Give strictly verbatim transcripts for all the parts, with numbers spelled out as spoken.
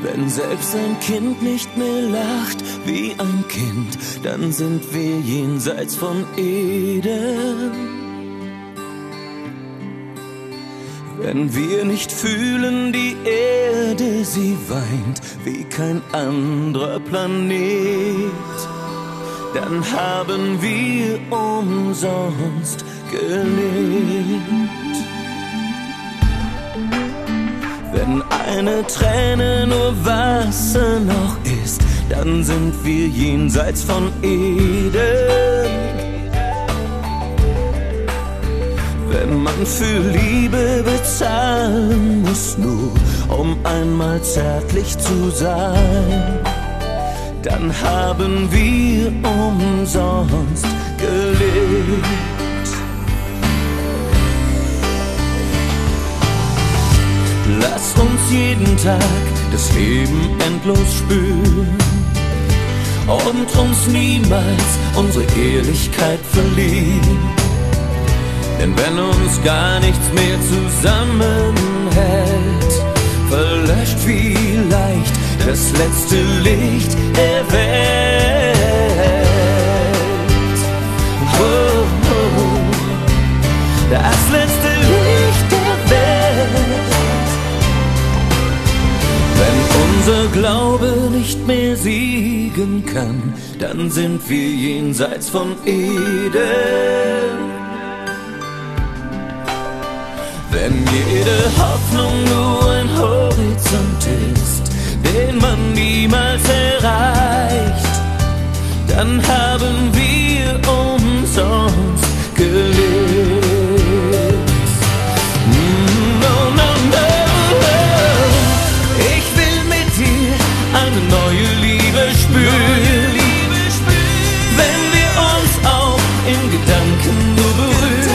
Wenn selbst ein Kind nicht mehr lacht wie ein Kind, dann sind wir jenseits von Eden. Wenn wir nicht fühlen, die Erde, sie weint wie kein anderer Planet, dann haben wir umsonst gelebt. Wenn eine Träne nur Wasser noch ist, dann sind wir jenseits von Eden. Wenn man für Liebe bezahlen muss, nur um einmal zärtlich zu sein, dann haben wir umsonst gelebt. Lass uns jeden Tag das Leben endlos spüren und uns niemals unsere Ehrlichkeit verlieren. Denn wenn uns gar nichts mehr zusammenhält, verlöscht vielleicht das letzte Licht der Welt. Oh, oh, das letzte Licht der Welt. Wenn unser Glaube nicht mehr siegen kann, dann sind wir jenseits von Eden. Wenn jede Hoffnung nur ein Horizont ist, den man niemals erreicht, dann haben wir umsonst gelebt. No, no, no. Ich will mit dir eine neue Liebe spüren, wenn wir uns auch in Gedanken nur berühren.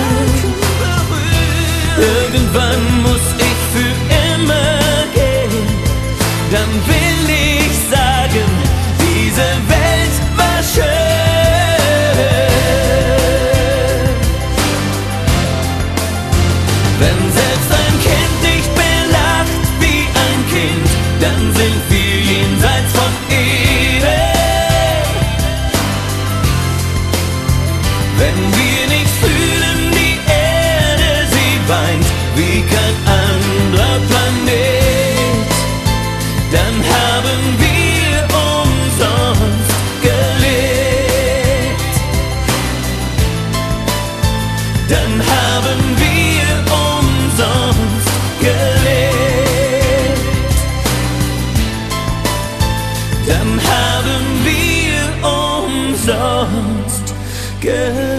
Irgendwann muss ich für immer gehen, dann will ich sagen, diese Welt war schön. Wenn selbst ein Kind nicht mehr lacht wie ein Kind, dann sind wir jenseits von Eden. Wenn wir nicht fühlen, die Erde, sie weint wie kein anderer Planet, dann haben wir umsonst gelebt. Dann haben wir umsonst gelebt. Dann haben wir umsonst gelebt.